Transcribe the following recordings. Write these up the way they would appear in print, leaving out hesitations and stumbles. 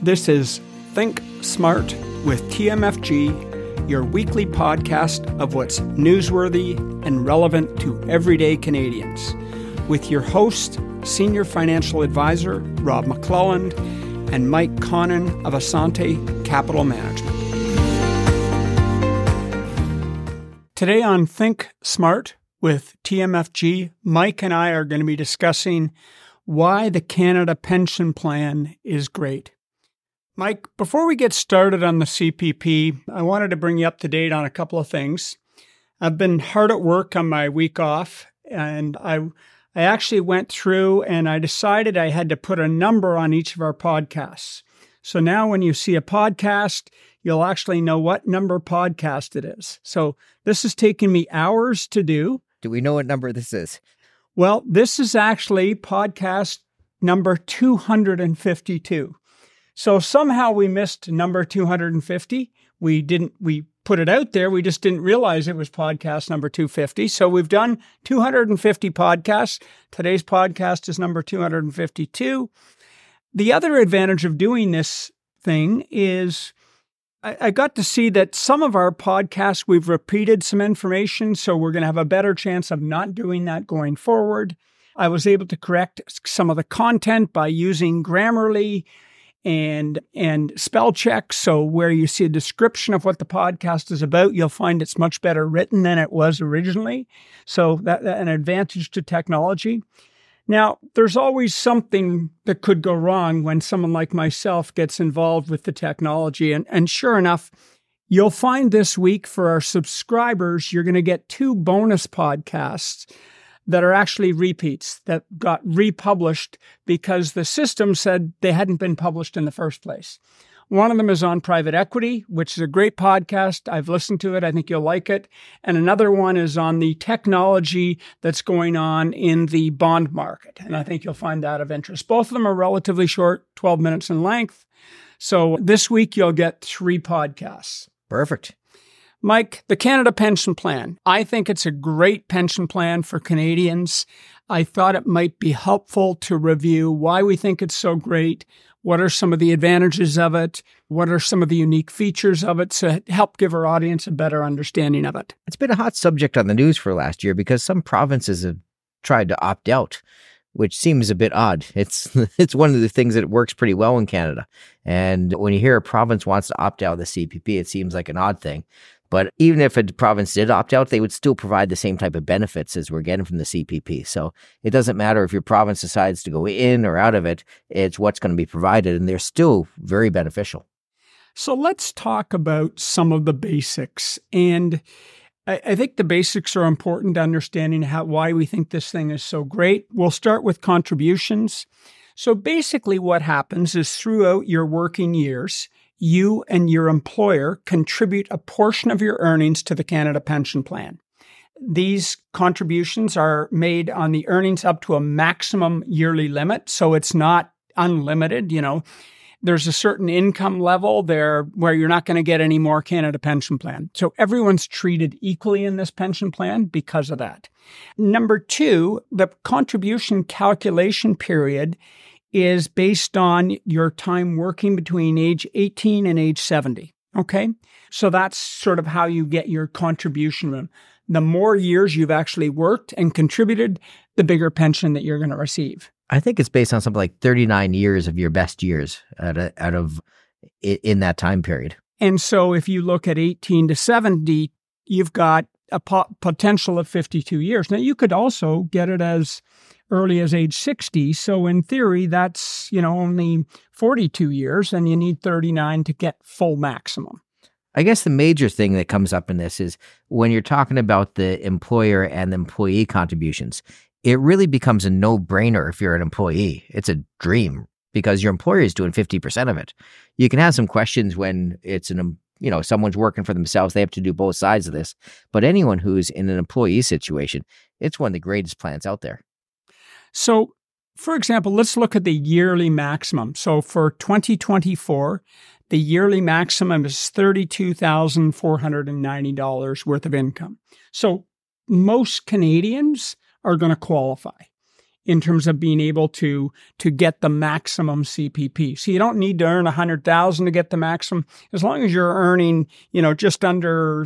This is Think Smart with TMFG, your weekly podcast of what's newsworthy and relevant to everyday Canadians, with your host, Senior Financial Advisor Rob McClelland and Mike Connon of Asante Capital Management. Today on Think Smart with TMFG, Mike and I are going to be discussing why the Canada Pension Plan is great. Mike, before we get started on the CPP, I wanted to bring you up to date on a couple of things. I've been hard at work on my week off, and I actually went through and I decided I had to put a number on each of our podcasts. So now when you see a podcast, you'll actually know what number podcast it is. So this has taken me hours to do. Do we know what number this is? Well, this is actually podcast number 252. So somehow we missed number 250. We put it out there. We just didn't realize it was podcast number 250. So we've done 250 podcasts. Today's podcast is number 252. The other advantage of doing this thing is I got to see that some of our podcasts, we've repeated some information, so we're going to have a better chance of not doing that going forward. I was able to correct some of the content by using Grammarly and spell check. So where you see a description of what the podcast is about, you'll find it's much better written than it was originally. So that's an advantage to technology. Now, there's always something that could go wrong when someone like myself gets involved with the technology. And sure enough, you'll find this week for our subscribers, you're going to get 2 bonus podcasts that are actually repeats that got republished because the system said they hadn't been published in the first place. One of them is on private equity, which is a great podcast. I've listened to it. I think you'll like it. And another one is on the technology that's going on in the bond market. And I think you'll find that of interest. Both of them are relatively short, 12 minutes in length. So this week you'll get 3 podcasts. Perfect. Mike, the Canada Pension Plan. I think it's a great pension plan for Canadians. I thought it might be helpful to review why we think it's so great. What are some of the advantages of it? What are some of the unique features of it to help give our audience a better understanding of it? It's been a hot subject on the news for last year because some provinces have tried to opt out, which seems a bit odd. It's one of the things that works pretty well in Canada. And when you hear a province wants to opt out of the CPP, it seems like an odd thing. But even if a province did opt out, they would still provide the same type of benefits as we're getting from the CPP. So it doesn't matter if your province decides to go in or out of it, it's what's going to be provided, and they're still very beneficial. So let's talk about some of the basics. And I think the basics are important to understanding why we think this thing is so great. We'll start with contributions. So basically what happens is throughout your working years, you and your employer contribute a portion of your earnings to the Canada Pension Plan. These contributions are made on the earnings up to a maximum yearly limit, so it's not unlimited. There's a certain income level there where you're not going to get any more Canada Pension Plan. So everyone's treated equally in this pension plan because of that. Number 2, the contribution calculation period is based on your time working between age 18 and age 70. Okay? So that's sort of how you get your contribution. The more years you've actually worked and contributed, the bigger pension that you're going to receive. I think it's based on something like 39 years of your best years in that time period. And so if you look at 18 to 70, you've got a potential of 52 years. Now, you could also get it as early as age 60. So in theory, that's, only 42 years and you need 39 to get full maximum. I guess the major thing that comes up in this is when you're talking about the employer and the employee contributions, it really becomes a no-brainer if you're an employee. It's a dream because your employer is doing 50% of it. You can have some questions when it's someone's working for themselves. They have to do both sides of this. But anyone who's in an employee situation, it's one of the greatest plans out there. So, for example, let's look at the yearly maximum. So for 2024, the yearly maximum is $32,490 worth of income. So most Canadians are going to qualify. in terms of being able to get the maximum CPP. So you don't need to earn $100,000 to get the maximum. As long as you're earning, just under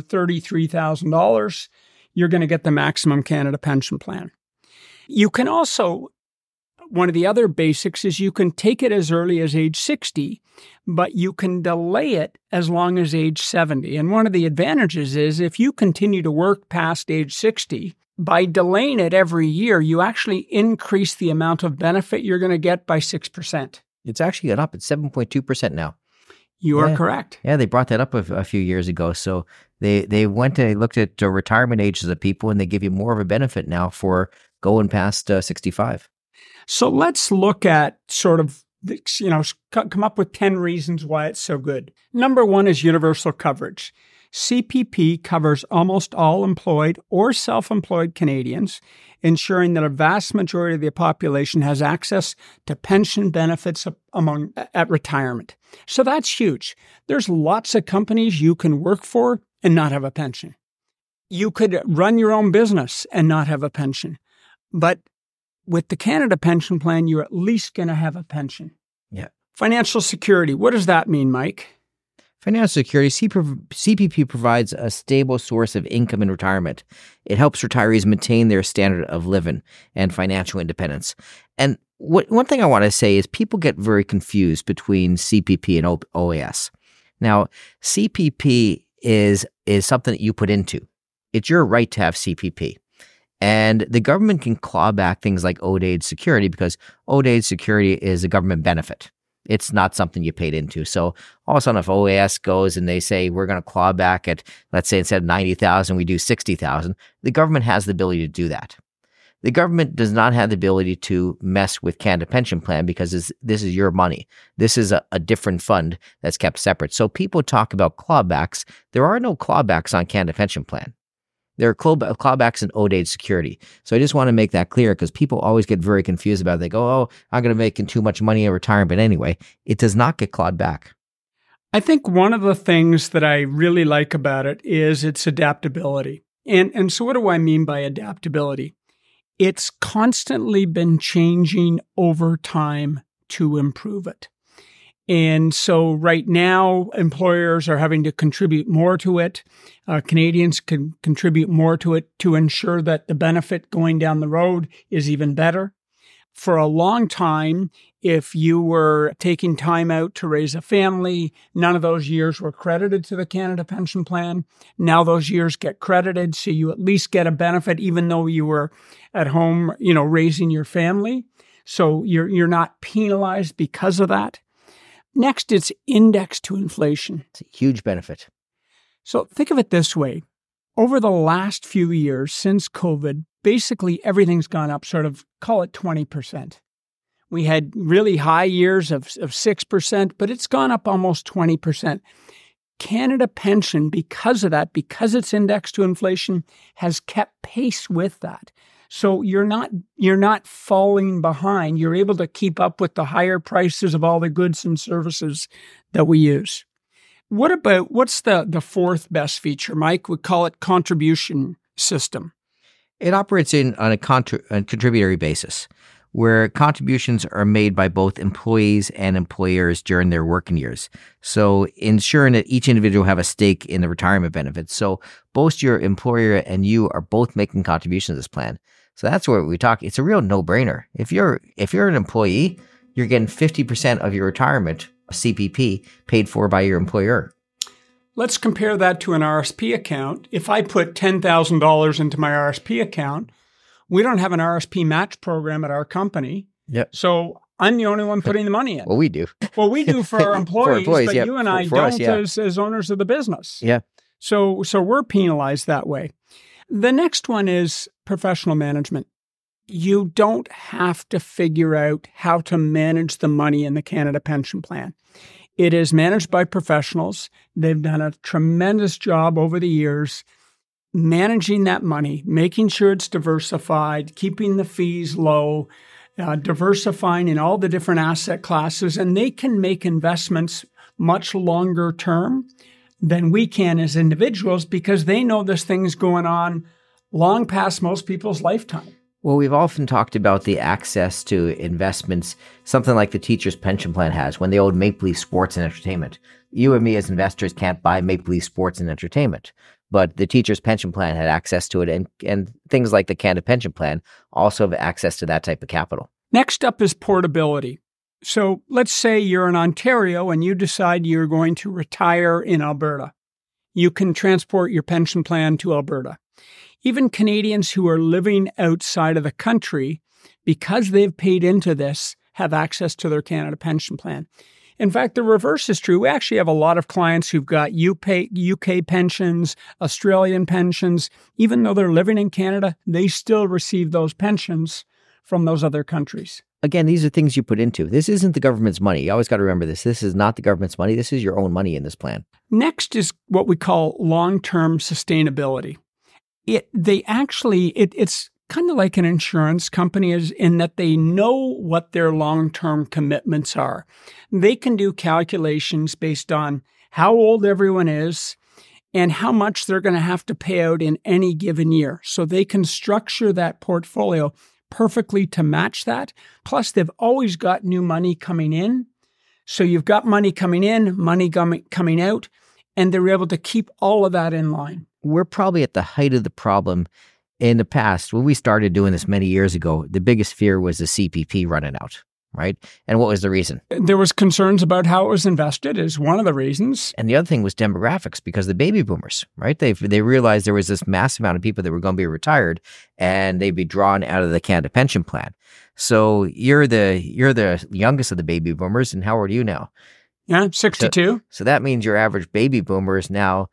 $33,000, you're going to get the maximum Canada Pension Plan. You can also, one of the other basics is you can take it as early as age 60, but you can delay it as long as age 70. And one of the advantages is if you continue to work past age 60, by delaying it every year, you actually increase the amount of benefit you're going to get by 6%. It's actually gone up. It's 7.2% now. You are correct. Yeah, they brought that up a few years ago. So they looked at retirement ages of people, and they give you more of a benefit now for going past 65. So let's look at sort of, come up with 10 reasons why it's so good. Number one is universal coverage. CPP covers almost all employed or self-employed Canadians, ensuring that a vast majority of the population has access to pension benefits at retirement. So that's huge. There's lots of companies you can work for and not have a pension. You could run your own business and not have a pension. But with the Canada Pension Plan, you're at least going to have a pension. Yeah. Financial security. What does that mean, Mike? Financial security, CPP provides a stable source of income in retirement. It helps retirees maintain their standard of living and financial independence. And one thing I want to say is people get very confused between CPP and OAS. Now, CPP is something that you put into. It's your right to have CPP. And the government can claw back things like old age security because old age security is a government benefit. It's not something you paid into. So all of a sudden, if OAS goes and they say, we're going to claw back at, let's say instead of 90,000, we do 60,000, the government has the ability to do that. The government does not have the ability to mess with Canada Pension Plan because this is your money. This is a different fund that's kept separate. So people talk about clawbacks. There are no clawbacks on Canada Pension Plan. There are clawbacks in old age security. So I just want to make that clear because people always get very confused about it. They go, oh, I'm going to make too much money in retirement anyway. It does not get clawed back. I think one of the things that I really like about it is its adaptability. And so what do I mean by adaptability? It's constantly been changing over time to improve it. And so right now, employers are having to contribute more to it. Canadians can contribute more to it to ensure that the benefit going down the road is even better. For a long time, if you were taking time out to raise a family, none of those years were credited to the Canada Pension Plan. Now those years get credited, so you at least get a benefit even though you were at home, raising your family. So you're not penalized because of that. Next, it's indexed to inflation. It's a huge benefit. So think of it this way. Over the last few years since COVID, basically everything's gone up call it 20%. We had really high years of 6%, but it's gone up almost 20%. Canada Pension, because of that, because it's indexed to inflation, has kept pace with that. So you're not falling behind. You're able to keep up with the higher prices of all the goods and services that we use. What's the fourth best feature, Mike? We call it contribution system. It operates on a contributory basis, where contributions are made by both employees and employers during their working years. So ensuring that each individual have a stake in the retirement benefits. So both your employer and you are both making contributions to this plan. So that's where we talk. It's a real no-brainer. If you're an employee, you're getting 50% of your retirement CPP paid for by your employer. Let's compare that to an RSP account. If I put $10,000 into my RSP account, we don't have an RSP match program at our company. Yep. So I'm the only one putting the money in. Well, we do. Well, we do for our employees, but yeah. you and I don't as owners of the business. Yeah. So we're penalized that way. The next one is professional management. You don't have to figure out how to manage the money in the Canada Pension Plan. It is managed by professionals. They've done a tremendous job over the years managing that money, making sure it's diversified, keeping the fees low, diversifying in all the different asset classes, and they can make investments much longer term than we can as individuals because they know this thing's going on long past most people's lifetime. Well, we've often talked about the access to investments, something like the teacher's pension plan has when they own Maple Leaf Sports and Entertainment. You and me as investors can't buy Maple Leaf Sports and Entertainment, but the teacher's pension plan had access to it, and things like the Canada Pension Plan also have access to that type of capital. Next up is portability. So let's say you're in Ontario and you decide you're going to retire in Alberta. You can transport your pension plan to Alberta. Even Canadians who are living outside of the country, because they've paid into this, have access to their Canada Pension Plan. In fact, the reverse is true. We actually have a lot of clients who've got UK pensions, Australian pensions. Even though they're living in Canada, they still receive those pensions from those other countries. Again, these are things you put into. This isn't the government's money. You always got to remember this. This is not the government's money. This is your own money in this plan. Next is what we call long-term sustainability. It's kind of like an insurance company is in that they know what their long-term commitments are. They can do calculations based on how old everyone is and how much they're going to have to pay out in any given year. So they can structure that portfolio perfectly to match that. Plus, they've always got new money coming in. So you've got money coming in, money coming out, and they're able to keep all of that in line. We're probably at the height of the problem. In the past, when we started doing this many years ago, the biggest fear was the CPP running out, right? And what was the reason? There was concerns about how it was invested is one of the reasons. And the other thing was demographics, because the baby boomers, right? They realized there was this massive amount of people that were going to be retired and they'd be drawn out of the Canada Pension Plan. So you're the youngest of the baby boomers, and how old are you now? Yeah, 62. So that means your average baby boomer is now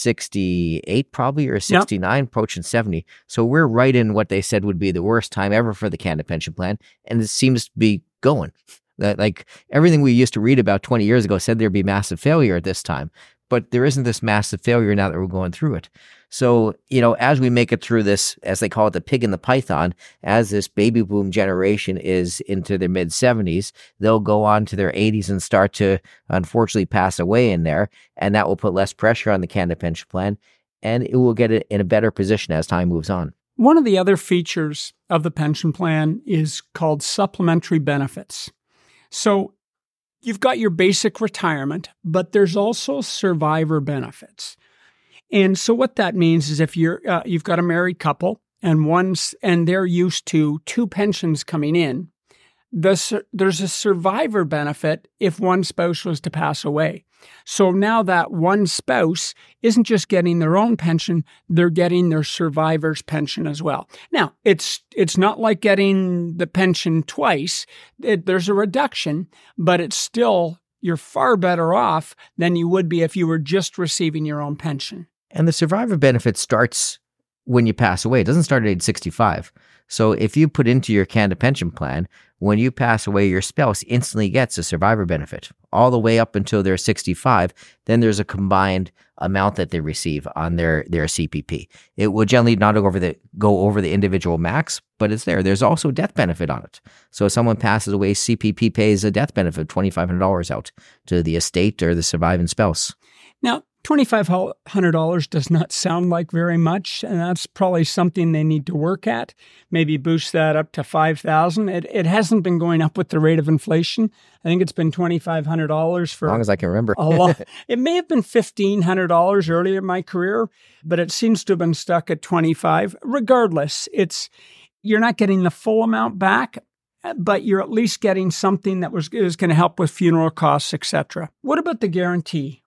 68 probably, or 69, approaching 70. So we're right in what they said would be the worst time ever for the Canada Pension Plan. And it seems to be going. Like everything we used to read about 20 years ago said there'd be massive failure at this time. But there isn't this massive failure now that we're going through it. So, as we make it through this, as they call it, the pig and the python, as this baby boom generation is into their mid-70s, they'll go on to their 80s and start to, unfortunately, pass away in there. And that will put less pressure on the Canada Pension Plan, and it will get it in a better position as time moves on. One of the other features of the pension plan is called supplementary benefits. So you've got your basic retirement, but there's also survivor benefits. And so what that means is if you've got a married couple and they're used to two pensions coming in, there's a survivor benefit if one spouse was to pass away. So now that one spouse isn't just getting their own pension, they're getting their survivor's pension as well. Now, it's not like getting the pension twice. There's a reduction, but it's still, you're far better off than you would be if you were just receiving your own pension. And the survivor benefit starts when you pass away. It doesn't start at age 65. So if you put into your Canada Pension Plan, when you pass away, your spouse instantly gets a survivor benefit all the way up until they're 65. Then there's a combined amount that they receive on their CPP. It will generally not go over the individual max, but it's there. There's also death benefit on it. So if someone passes away, CPP pays a death benefit of $2,500 out to the estate or the surviving spouse. Now, $2,500 does not sound like very much, and that's probably something they need to work at. Maybe boost that up to $5,000. It hasn't been going up with the rate of inflation. I think it's been $2,500 for as long as I can remember. a lot. It may have been $1,500 earlier in my career, but it seems to have been stuck at $25,000. Regardless, you're not getting the full amount back, but you're at least getting something that is going to help with funeral costs, etc. What about the guarantee?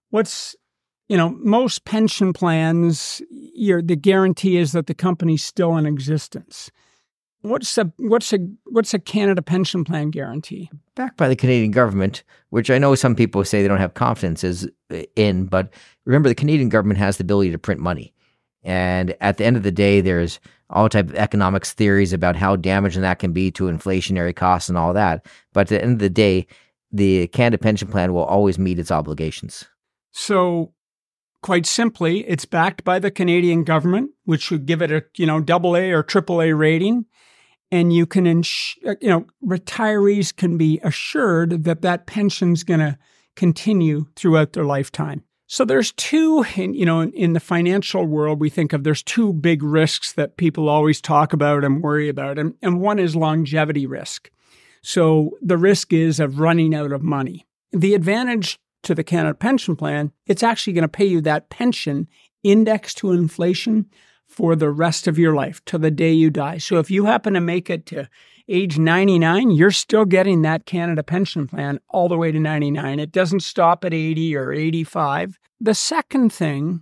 Most pension plans, the guarantee is that the company's still in existence. What's a Canada Pension Plan guarantee? Backed by the Canadian government, which I know some people say they don't have confidence in, but remember the Canadian government has the ability to print money. And at the end of the day, there's all type of economics theories about how damaging that can be to inflationary costs and all that. But at the end of the day, the Canada Pension Plan will always meet its obligations. So, quite simply, it's backed by the Canadian government, which should give it a AA or AAA rating, and you can retirees can be assured that pension's going to continue throughout their lifetime. So there's two, in the financial world, we think of there's two big risks that people always talk about and worry about. And one is longevity risk. So the risk is of running out of money. The advantage to the Canada Pension Plan, it's actually going to pay you that pension indexed to inflation for the rest of your life, to the day you die. So if you happen to make it to age 99, you're still getting that Canada Pension Plan all the way to 99. It doesn't stop at 80 or 85. The second thing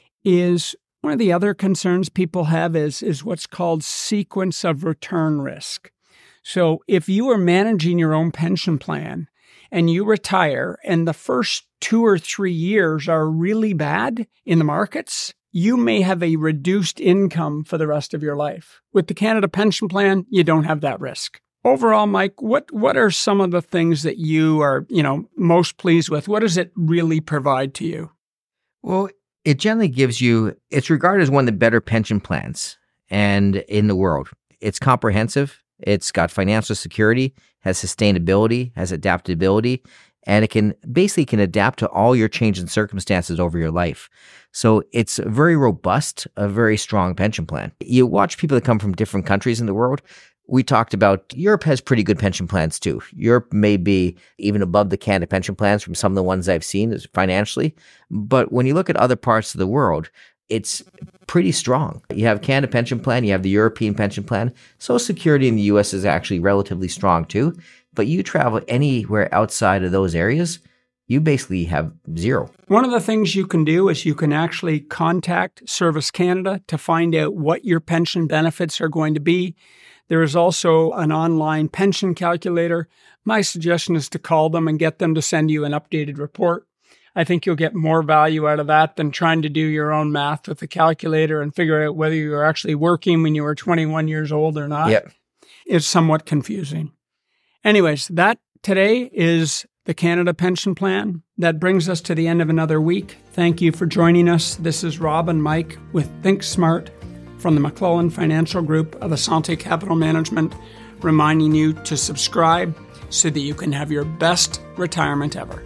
is, one of the other concerns people have is what's called sequence of return risk. So if you are managing your own pension plan and you retire and the first 2 or 3 years are really bad in the markets, you may have a reduced income for the rest of your life. With the Canada Pension Plan, you don't have that risk. Overall, Mike, what are some of the things that you are, most pleased with? What does it really provide to you? Well, it generally gives you, it's regarded as one of the better pension plans and in the world. It's comprehensive. It's got financial security, has sustainability, has adaptability, and it can adapt to all your changing circumstances over your life. So it's very robust, a very strong pension plan. You watch people that come from different countries in the world. We talked about Europe has pretty good pension plans too. Europe may be even above the Canada pension plans from some of the ones I've seen financially. But when you look at other parts of the world, it's pretty strong. You have Canada pension plan, you have the European pension plan. Social Security in the U.S. is actually relatively strong too. But you travel anywhere outside of those areas, you basically have zero. One of the things you can do is you can actually contact Service Canada to find out what your pension benefits are going to be. There is also an online pension calculator. My suggestion is to call them and get them to send you an updated report. I think you'll get more value out of that than trying to do your own math with the calculator and figure out whether you're actually working when you were 21 years old or not. Yep. It's somewhat confusing. Anyways, that today is the Canada Pension Plan. That brings us to the end of another week. Thank you for joining us. This is Rob and Mike with Think Smart from the McClellan Financial Group of Assante Capital Management, reminding you to subscribe so that you can have your best retirement ever.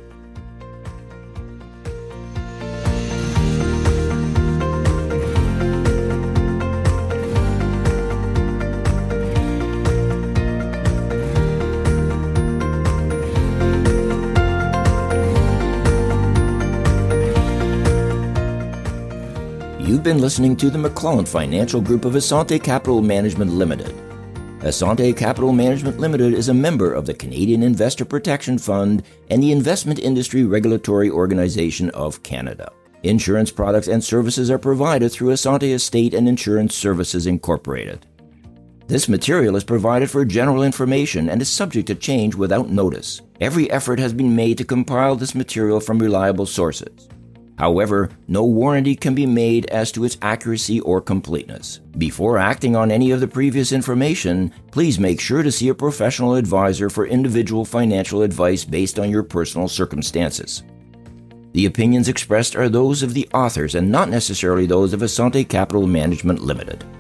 You've been listening to the McClellan Financial Group of Assante Capital Management Limited. Assante Capital Management Limited is a member of the Canadian Investor Protection Fund and the Investment Industry Regulatory Organization of Canada. Insurance products and services are provided through Assante Estate and Insurance Services Incorporated. This material is provided for general information and is subject to change without notice. Every effort has been made to compile this material from reliable sources. However, no warranty can be made as to its accuracy or completeness. Before acting on any of the previous information, please make sure to see a professional advisor for individual financial advice based on your personal circumstances. The opinions expressed are those of the authors and not necessarily those of Assante Capital Management Limited.